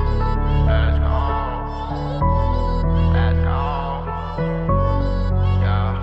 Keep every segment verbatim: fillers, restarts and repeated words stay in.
Let's go. Let's go. Yeah.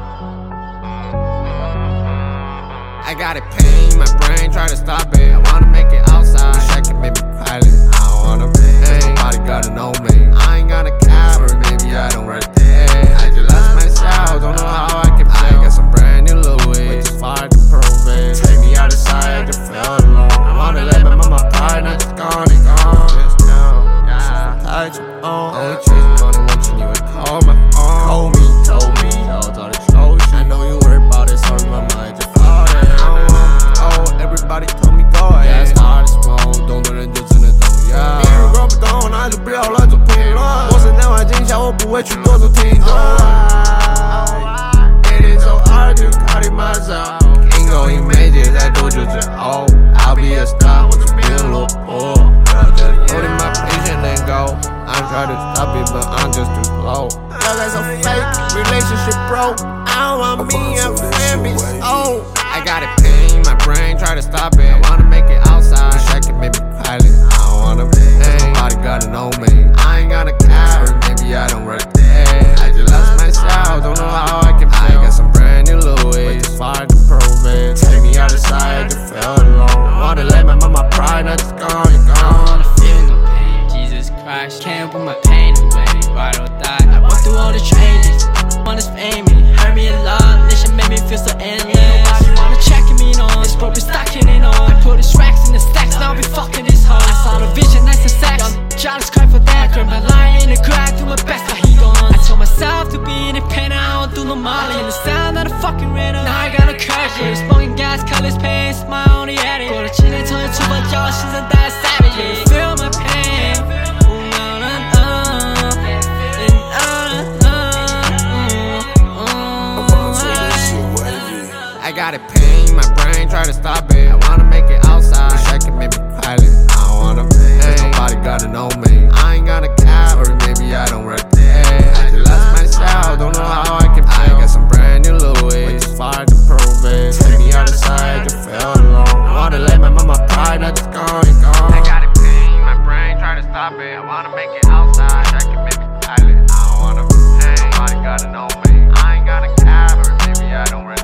I got it pain, my brain try to stop it. I wanna make it outside. Wish I could make me quiet. I don't wanna pain. Nobody gotta know me. I ain't got a cap, or maybe I don't right there. I just lost myself, don't know how I can feel. I got some brand new Louis, which is far to prove it. Take me out of sight, I just felt alone. I wanna let my mama pride, not just gone and gone. Just now, yeah. Touch you on. Only chasing money, watching you would call my phone. Told me, told me, told all the truth. I know you worry about it, sorry, my mind just fall there. I don't want, oh, everybody told me go ahead. Yeah, it's hard to smoke, don't do the just in the don't, yeah.别人管不懂，那就不要乱做评论。我是那块镜下，我不会去多做停顿。It is so hard to carry myself. Ain't going major,再多就这 Oh, I'll be a star， 我这边落魄。Holding my patience and go. I'm trying to stop it, but I'm just too slow. Girl, that's a fake relationship, bro. I don't want me and family. Oh, I got it pain, my brain try to stop it. I wanna make it outside. Wish I could make me quiet. I don't wanna pain. Nobody gotta know me. I ain't got a cap, or maybe I don't work there. I just lost myself, don't know how I can feel. I got some brand new Louis, it's hard to prove it. Take me out of sight, I just felt alone. I wanna let my mama pride, not just gone and gone. Christ, can't put my pain away, ride or die. I walk through all the changes, wanna pay me, hurt me a lot. This shit made me feel so endless. Nobody wanna check me on, this bro be stacking it on. I put his racks in the stacks, now I be fucking his heart. I saw the vision, nice and sex, jealous cry for that. Grab my line in the crack, do my best, but he gone. I told myself to be independent, I don't do no molly. In the sound of the fucking rhythm, now I got a curse. Yeah, smoking gas, colors, pain, smile on the edit. Go to chin and turn to my jaw, she's a that savage. Yeah, feel my pain. I got it pain, my brain try to stop it. I wanna make it outside. Wish I could make me quiet. I don't wanna pain. Nobody gotta know me. I ain't got a cap, or maybe I don't work there. I just lost myself, don't know how I can feel. I got some brand new Louis, which is hard to prove it. Take me out of sight, just felt alone. I wanna let my mama pride, not just gone and gone. I got it pain, my brain try to stop it. I wanna make it outside. Wish I could make me quiet. I don't wanna pain. Nobody gotta know me. I ain't got a cap, or maybe I don't work